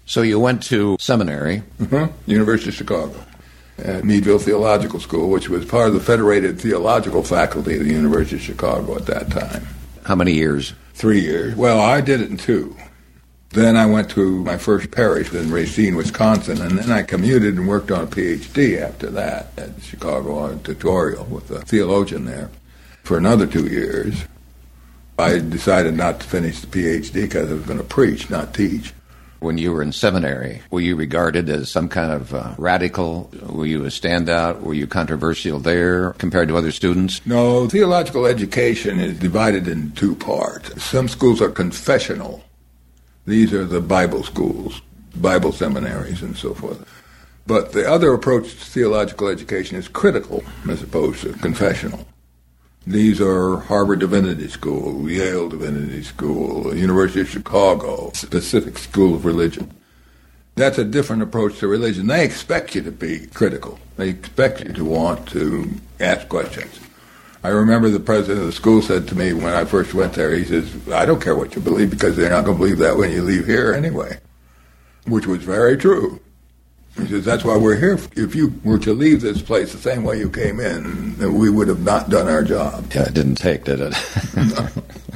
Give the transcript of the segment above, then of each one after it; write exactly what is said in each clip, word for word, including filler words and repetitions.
So you went to seminary. Mm-hmm. University of Chicago. At Meadville Theological School, which was part of the Federated Theological Faculty of the University of Chicago at that time. How many years? Three years. Well, I did it in two. Then I went to my first parish in Racine, Wisconsin, and then I commuted and worked on a P H D after that at Chicago Auditorial with a theologian there for another two years. I decided not to finish the P H D because I was going to preach, not teach. When you were in seminary, were you regarded as some kind of uh, radical? Were you a standout? Were you controversial there compared to other students? No, theological education is divided in two parts. Some schools are confessional. These are the Bible schools, Bible seminaries, and so forth. But the other approach to theological education is critical as opposed to confessional. These are Harvard Divinity School, Yale Divinity School, University of Chicago, specific school of religion. That's a different approach to religion. They expect you to be critical. They expect you to want to ask questions. I remember the president of the school said to me when I first went there, he says, I don't care what you believe because they're not going to believe that when you leave here anyway, which was very true. He says, that's why we're here. If you were to leave this place the same way you came in, then we would have not done our job. Yeah, it didn't take, did it? No.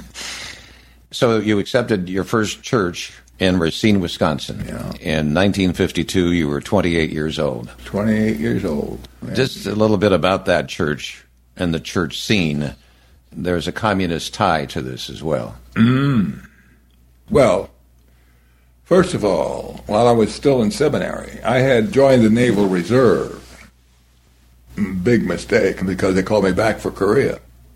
So you accepted your first church in Racine, Wisconsin. Yeah. In nineteen fifty-two, you were twenty-eight years old. twenty-eight years old. Yeah. Just a little bit about that church and the church scene. There's a communist tie to this as well. Mm. Well, first of all, while I was still in seminary, I had joined the Naval Reserve. Big mistake, because they called me back for Korea.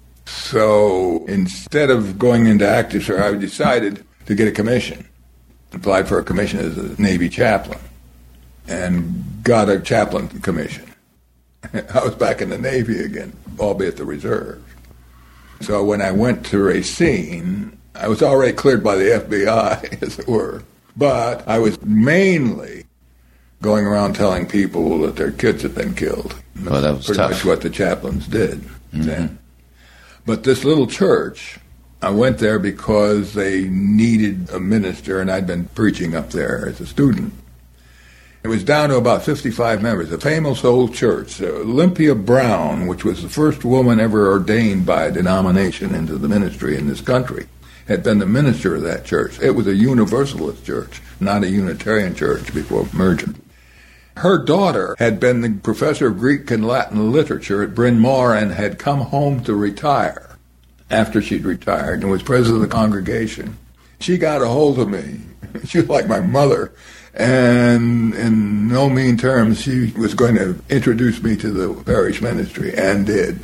So instead of going into active service, I decided to get a commission. Applied for a commission as a Navy chaplain and got a chaplain commission. I was back in the Navy again, albeit the reserve. So when I went to Racine, I was already cleared by the F B I, as it were. But I was mainly going around telling people that their kids had been killed. Well, that was pretty tough. much what the chaplains did Mm-hmm. then. But this little church, I went there because they needed a minister, and I'd been preaching up there as a student. It was down to about fifty-five members, a famous old church. Uh, Olympia Brown, which was the first woman ever ordained by a denomination into the ministry in this country, had been the minister of that church. It was a Universalist church, not a Unitarian church before merger. Her daughter had been the professor of Greek and Latin literature at Bryn Mawr and had come home to retire after she'd retired and was president of the congregation. She got a hold of me. She was like my mother. And in no mean terms, she was going to introduce me to the parish ministry, and did.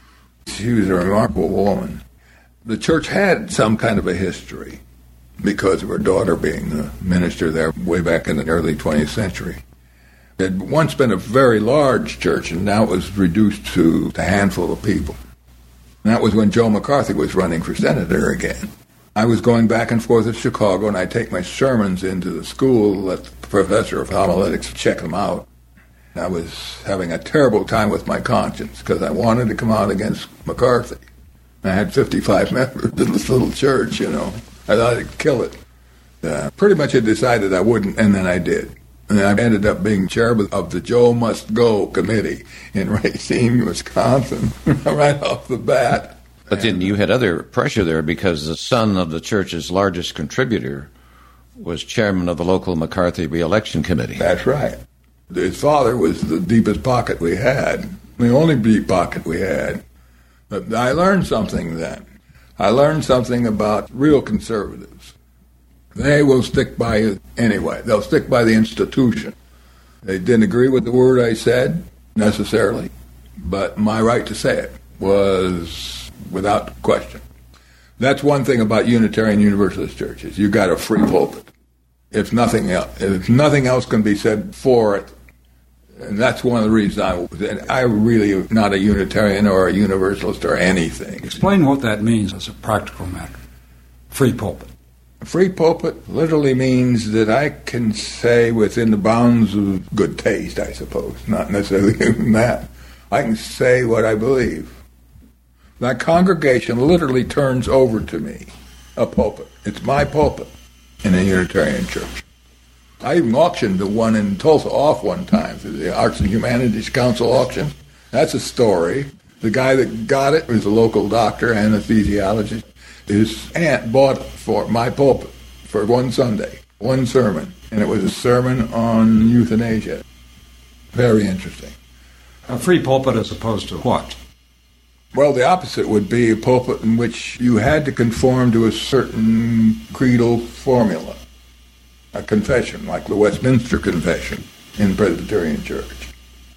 She was a remarkable woman. The church had some kind of a history because of her daughter being the minister there way back in the early twentieth century. It had once been a very large church, and now it was reduced to a handful of people. And that was when Joe McCarthy was running for senator again. I was going back and forth to Chicago, and I'd take my sermons into the school, let the professor of homiletics check them out. I was having a terrible time with my conscience because I wanted to come out against McCarthy. I had fifty-five members in this little church, you know. I thought I'd kill it. Uh, pretty much had decided I wouldn't, and then I did. And I ended up being chairman of the Joe Must Go committee in Racine, Wisconsin, right off the bat. But then you had other pressure there because the son of the church's largest contributor was chairman of the local McCarthy re-election committee. That's right. His father was the deepest pocket we had, the only deep pocket we had. But I learned something then. I learned something about real conservatives. They will stick by it anyway. They'll stick by the institution. They didn't agree with the word I said, necessarily, but my right to say it was without question. That's one thing about Unitarian Universalist churches. You got a free pulpit. If nothing else, if nothing else can be said for it, and that's one of the reasons I, I really am not a Unitarian or a Universalist or anything. Explain what that means as a practical matter. Free pulpit. Free pulpit literally means that I can say within the bounds of good taste, I suppose, not necessarily even that. I can say what I believe. That congregation literally turns over to me a pulpit. It's my pulpit in a Unitarian church. I even auctioned the one in Tulsa off one time through the Arts and Humanities Council auction. That's a story. The guy that got it was a local doctor, anesthesiologist. His aunt bought it for my pulpit for one Sunday, one sermon, and it was a sermon on euthanasia. Very interesting. A free pulpit as opposed to what? Well, the opposite would be a pulpit in which you had to conform to a certain creedal formula, a confession, like the Westminster Confession in Presbyterian Church,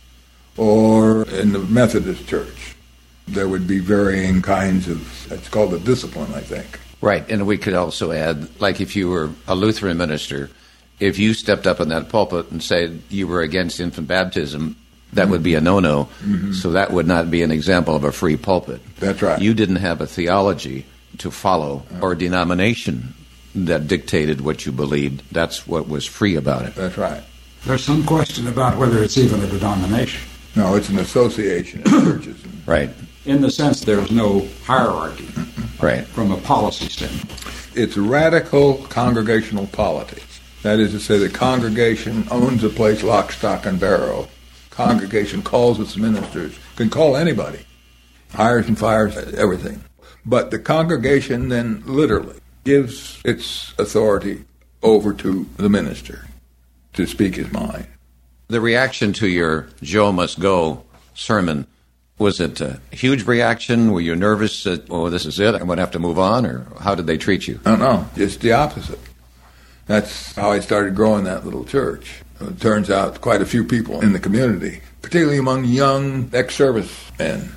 or in the Methodist Church. There would be varying kinds of, it's called a discipline, I think. Right, and we could also add, like if you were a Lutheran minister, if you stepped up in that pulpit and said you were against infant baptism, that mm-hmm. would be a no-no, mm-hmm. so that would not be an example of a free pulpit. That's right. You didn't have a theology to follow or denomination that dictated what you believed. That's what was free about it. That's right. There's some question about whether it's even a denomination. No, it's an association of churches. Right. In the sense there's no hierarchy. Right. From a policy standpoint. It's radical congregational politics. That is to say, the congregation owns the place lock, stock, and barrel. Congregation calls its ministers, can call anybody, hires and fires, everything. But the congregation then literally gives its authority over to the minister to speak his mind. The reaction to your Joe Must Go sermon, was it a huge reaction? Were you nervous that, oh, this is it, I'm going to have to move on? Or how did they treat you? No, no, just the opposite. That's how I started growing that little church. It turns out quite a few people in the community, particularly among young ex-service men,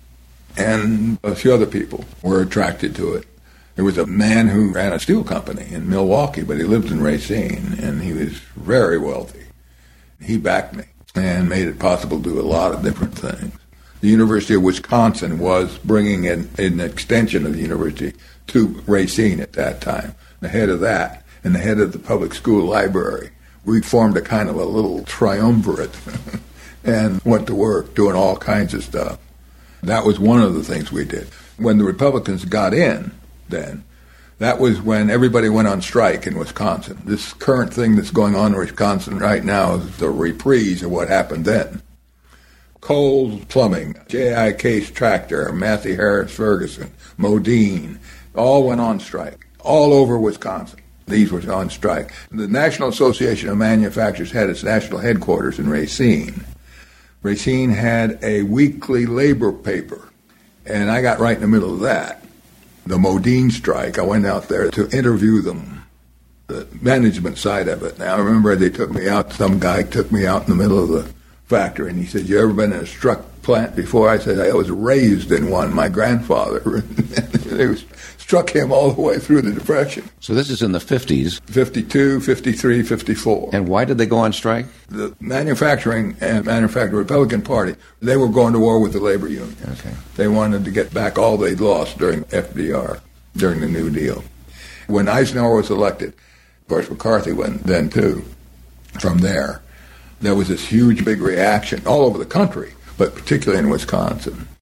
and a few other people were attracted to it. There was a man who ran a steel company in Milwaukee, but he lived in Racine, and he was very wealthy. He backed me and made it possible to do a lot of different things. The University of Wisconsin was bringing in an extension of the university to Racine at that time. The head of that and the head of the public school library, we formed a kind of a little triumvirate and went to work doing all kinds of stuff. That was one of the things we did. When the Republicans got in then, that was when everybody went on strike in Wisconsin. This current thing that's going on in Wisconsin right now is the reprise of what happened then. Coles Plumbing, J I. Case Tractor, Matthew Harris Ferguson, Modine, all went on strike, all over Wisconsin. These were on strike. The National Association of Manufacturers had its national headquarters in Racine. Racine had a weekly labor paper, and I got right in the middle of that. The Modine strike, I went out there to interview them, the management side of it. Now, I remember they took me out, some guy took me out in the middle of the factory, and he said, you ever been in a struck plant before? I said, I was raised in one. My grandfather. They was, struck him all the way through the Depression. So this is in the fifties. fifty-two, fifty-three, fifty-four. And why did they go on strike? The manufacturing and manufacturing Republican Party, they were going to war with the labor union. Okay. They wanted to get back all they'd lost during F D R, during the New Deal. When Eisenhower was elected, of course McCarthy went then too, from there, there was this huge big reaction all over the country, but particularly in Wisconsin.